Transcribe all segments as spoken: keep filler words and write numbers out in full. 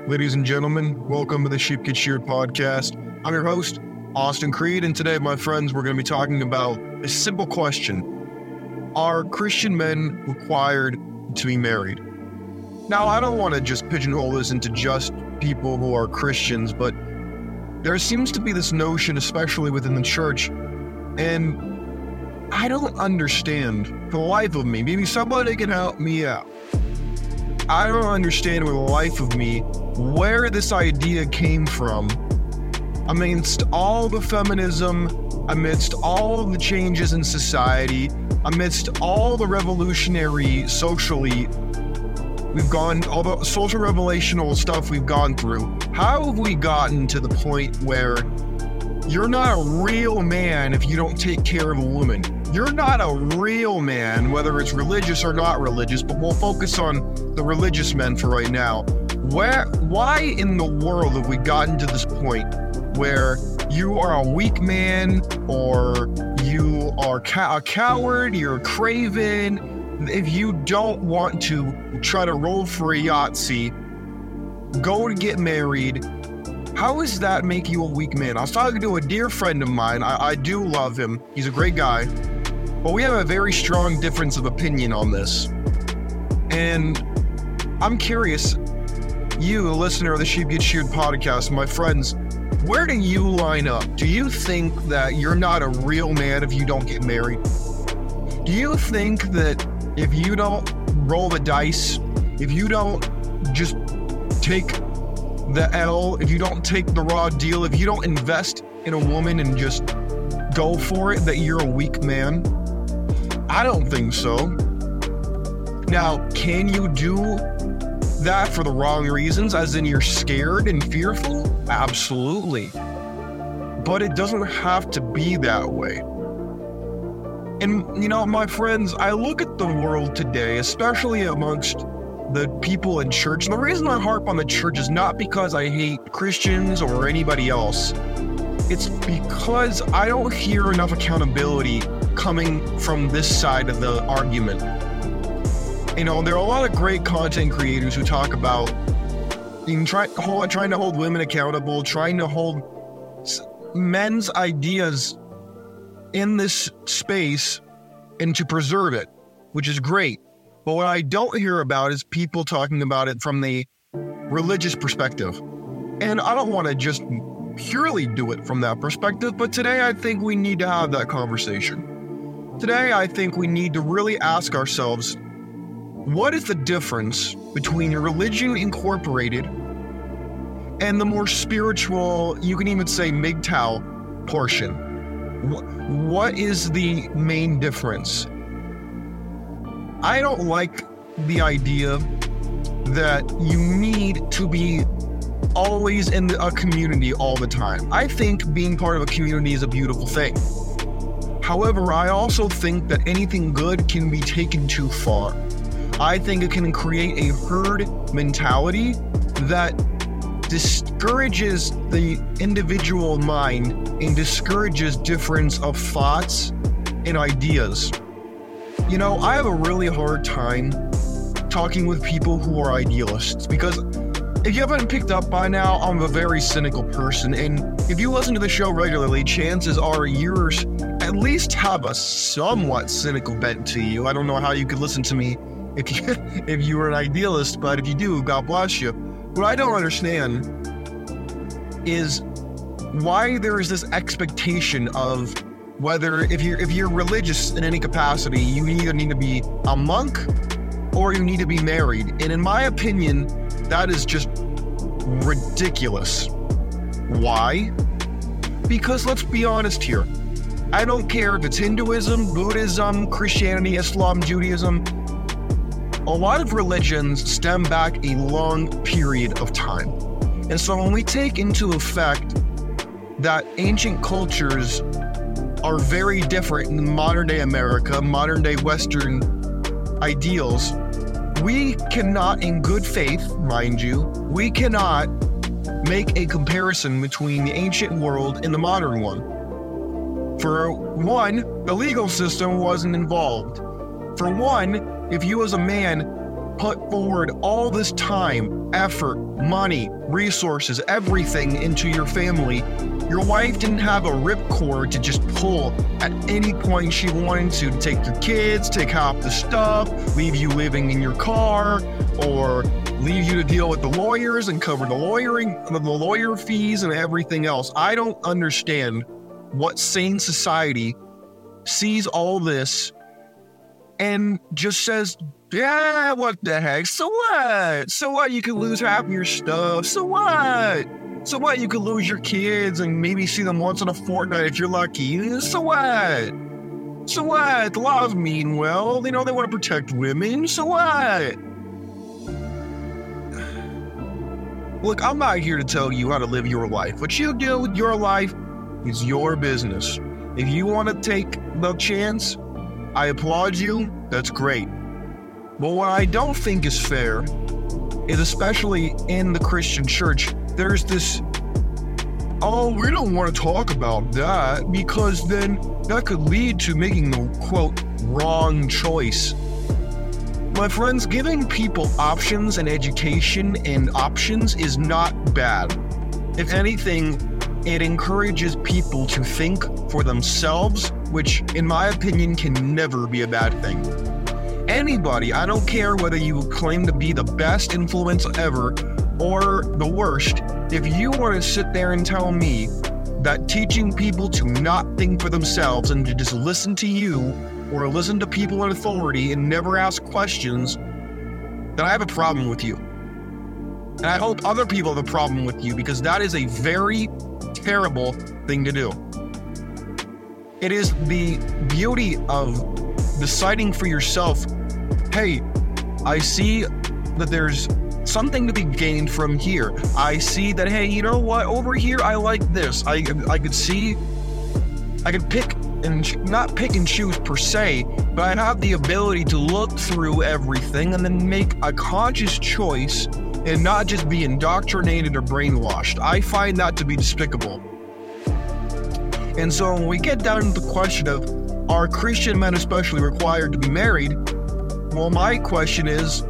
Ladies and gentlemen, welcome to the Sheep Get Sheared podcast. I'm your host, Austin Creed, and today, my friends, we're going to be talking about a simple question. Are Christian men required to be married? Now, I don't want to just pigeonhole this into just people who are Christians, but there seems to be this notion, especially within the church, and I don't understand for the life of me. Maybe somebody can help me out. I don't understand for the life of me where this idea came from. Amidst all the feminism, amidst all of the changes in society, amidst all the revolutionary socially, we've gone, all the social revelational stuff we've gone through, how have we gotten to the point where you're not a real man if you don't take care of a woman? You're not a real man, whether it's religious or not religious, but we'll focus on the religious men for right now. Where, why in the world have we gotten to this point where you are a weak man, or you are ca- a coward, you're a craven, if you don't want to try to roll for a Yahtzee, go to get married? How does that make you a weak man? I was talking to a dear friend of mine. I, I do love him. He's a great guy. But we have a very strong difference of opinion on this. And I'm curious, you, the listener of the Sheep Get Sheared podcast, my friends, where do you line up? Do you think that you're not a real man if you don't get married? Do you think that if you don't roll the dice, if you don't just take the L, if you don't take the raw deal, if you don't invest in a woman and just go for it, that you're a weak man? I don't think so. Now, can you do that for the wrong reasons, as in you're scared and fearful? Absolutely. But it doesn't have to be that way. And, you know, my friends, I look at the world today, especially amongst the people in church. And the reason I harp on the church is not because I hate Christians or anybody else. It's because I don't hear enough accountability coming from this side of the argument. You know, there are a lot of great content creators who talk about being try, hold, trying to hold women accountable, trying to hold men's ideas in this space and to preserve it, which is great. But what I don't hear about is people talking about it from the religious perspective. And I don't want to just purely do it from that perspective, but today I think we need to have that conversation. Today I think we need to really ask ourselves, what is the difference between religion incorporated and the more spiritual, you can even say M G T O W portion? What is the main difference? I don't like the idea that you need to be always in a community all the time. I think being part of a community is a beautiful thing. However, I also think that anything good can be taken too far. I think it can create a herd mentality that discourages the individual mind and discourages difference of thoughts and ideas. You know, I have a really hard time talking with people who are idealists, because if you haven't picked up by now, I'm a very cynical person, and if you listen to the show regularly, chances are yours at least have a somewhat cynical bent to you. I don't know how you could listen to me if you, if you were an idealist, but if you do, God bless you. What I don't understand is why there is this expectation of whether if you're if you're religious in any capacity, you either need to be a monk or you need to be married. And in my opinion, that is just ridiculous. Why? Because let's be honest here. I don't care if it's Hinduism, Buddhism, Christianity, Islam, Judaism. A lot of religions stem back a long period of time. And so when we take into effect that ancient cultures are very different in modern day America, modern day Western ideals, we cannot, in good faith, mind you, we cannot make a comparison between the ancient world and the modern one. For one, the legal system wasn't involved. For one, if you as a man put forward all this time effort, money, resources, everything into your family. Your wife didn't have a ripcord to just pull at any point she wanted to, to take your kids, take half the stuff, leave you living in your car, or leave you to deal with the lawyers and cover the lawyering, the lawyer fees and everything else. I don't understand what sane society sees all this and just says, yeah, what the heck? So what? So what? You could lose half of your stuff. So what? So what? You could lose your kids and maybe see them once in a fortnight if you're lucky. So what? So what? The laws mean well. You know, they want to protect women. So what? Look, I'm not here to tell you how to live your life. What you do with your life is your business. If you want to take the chance, I applaud you. That's great. But what I don't think is fair is, especially in the Christian church, there's this, oh, we don't want to talk about that because then that could lead to making the, quote, wrong choice. My friends, giving people options and education and options is not bad. If anything, it encourages people to think for themselves, which, in my opinion, can never be a bad thing. Anybody, I don't care whether you claim to be the best influence ever or the worst, if you want to sit there and tell me that teaching people to not think for themselves and to just listen to you or listen to people in authority and never ask questions, then I have a problem with you. And I hope other people have a problem with you, because that is a very terrible thing to do. It is the beauty of deciding for yourself, hey, I see that there's something to be gained from here. I see that, hey, you know what, over here I like this. I I could see, I could pick and not pick and choose per se, but I have the ability to look through everything and then make a conscious choice and not just be indoctrinated or brainwashed. I find that to be despicable. And so when we get down to the question of, are Christian men especially required to be married? Well, my question is,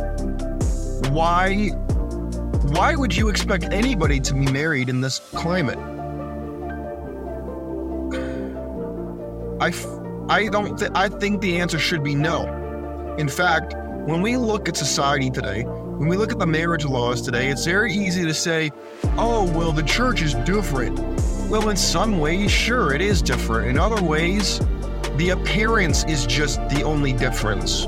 why, why would you expect anybody to be married in this climate? I, I don't. Th- I think the answer should be no. In fact, when we look at society today, when we look at the marriage laws today, it's very easy to say, "Oh, well, the church is different." Well, in some ways, sure, it is different. In other ways, the appearance is just the only difference.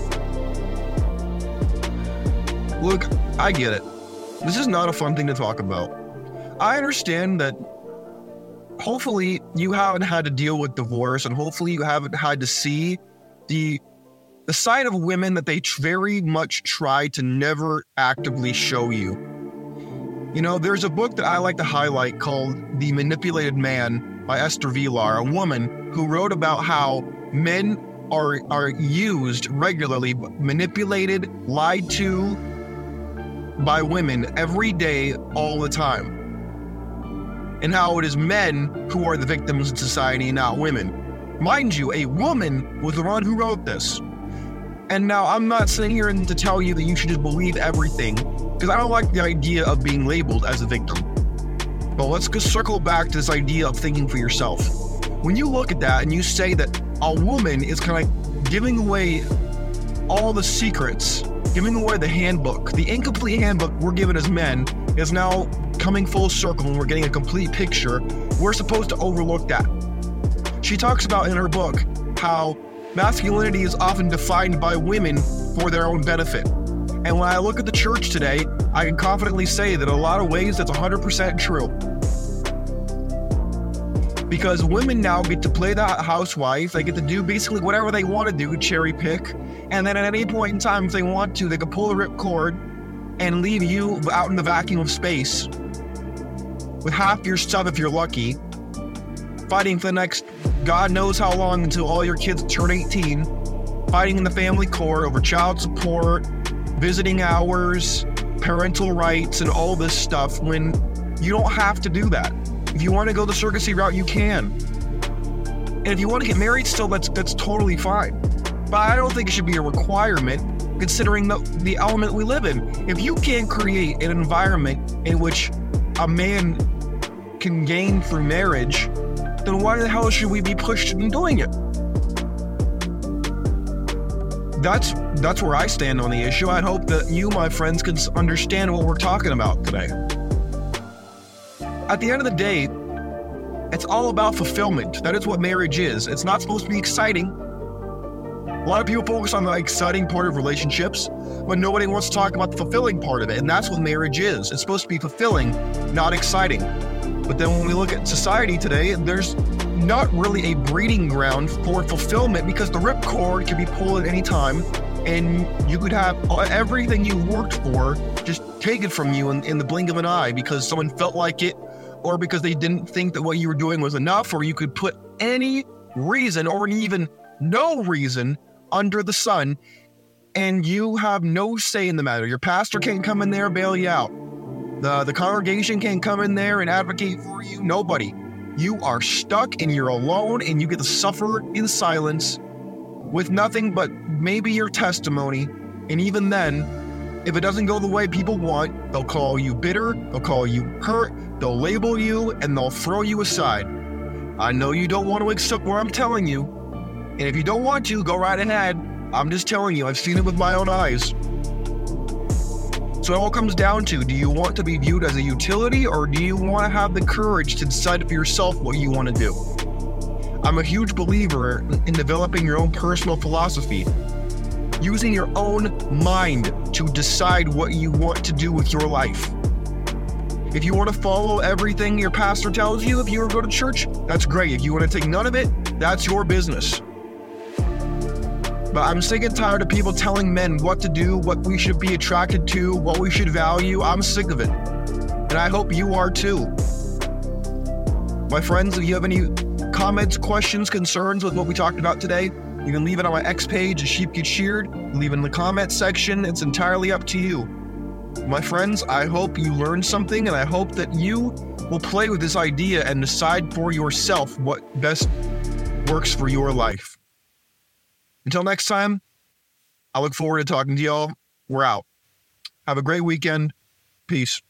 Look, I get it. This is not a fun thing to talk about. I understand that hopefully you haven't had to deal with divorce, and hopefully you haven't had to see the the side of women that they very much try to never actively show you. You know, there's a book that I like to highlight called The Manipulated Man by Esther Vilar, a woman who wrote about how men are are used regularly, manipulated, lied to by women every day, all the time. And how it is men who are the victims in society, not women. Mind you, a woman was the one who wrote this. And now I'm not sitting here to tell you that you should just believe everything, because I don't like the idea of being labeled as a victim. But let's just circle back to this idea of thinking for yourself. When you look at that and you say that a woman is kind of giving away all the secrets, giving away the handbook, the incomplete handbook we're given as men is now coming full circle and we're getting a complete picture, we're supposed to overlook that. She talks about in her book how masculinity is often defined by women for their own benefit. And when I look at the church today, I can confidently say that in a lot of ways that's one hundred percent true. Because women now get to play the housewife, they get to do basically whatever they want to do, cherry pick, and then at any point in time, if they want to, they can pull the ripcord and leave you out in the vacuum of space with half your stuff if you're lucky, fighting for the next God knows how long until all your kids turn eighteen, fighting in the family court over child support, visiting hours, parental rights, and all this stuff when you don't have to do that. If you want to go the surrogacy route, you can. And if you want to get married still, that's that's totally fine. But I don't think it should be a requirement. considering the, the element we live in. If you can't create an environment in which a man can gain through marriage, then why the hell should we be pushed into doing it? That's that's where I stand on the issue. I hope that you, my friends, can understand what we're talking about today. At the end of the day, it's all about fulfillment. That is what marriage is. It's not supposed to be exciting. A lot of people focus on the exciting part of relationships, but nobody wants to talk about the fulfilling part of it. And that's what marriage is. It's supposed to be fulfilling, not exciting. But then when we look at society today, there's not really a breeding ground for fulfillment, because the ripcord can be pulled at any time, and you could have everything you worked for just taken from you in, in the blink of an eye because someone felt like it, or because they didn't think that what you were doing was enough, or you could put any reason or even no reason under the sun, and you have no say in the matter. Your pastor can't come in there and bail you out. The, the congregation can't come in there and advocate for you. Nobody. You are stuck and you're alone, and you get to suffer in silence with nothing but maybe your testimony. And even then, if it doesn't go the way people want, they'll call you bitter, they'll call you hurt, they'll label you, and they'll throw you aside. I know you don't want to accept what I'm telling you, and if you don't want to, go right ahead. I'm just telling you, I've seen it with my own eyes. So it all comes down to, do you want to be viewed as a utility, or do you want to have the courage to decide for yourself what you want to do? I'm a huge believer in developing your own personal philosophy, using your own mind to decide what you want to do with your life. If you want to follow everything your pastor tells you, if you want to go to church, that's great. If you want to take none of it, that's your business. But I'm sick and tired of people telling men what to do, what we should be attracted to, what we should value. I'm sick of it. And I hope you are too. My friends, if you have any comments, questions, concerns with what we talked about today, you can leave it on my X page, Sheep Get Sheared. Leave it in the comments section. It's entirely up to you. My friends, I hope you learned something, and I hope that you will play with this idea and decide for yourself what best works for your life. Until next time, I look forward to talking to y'all. We're out. Have a great weekend. Peace.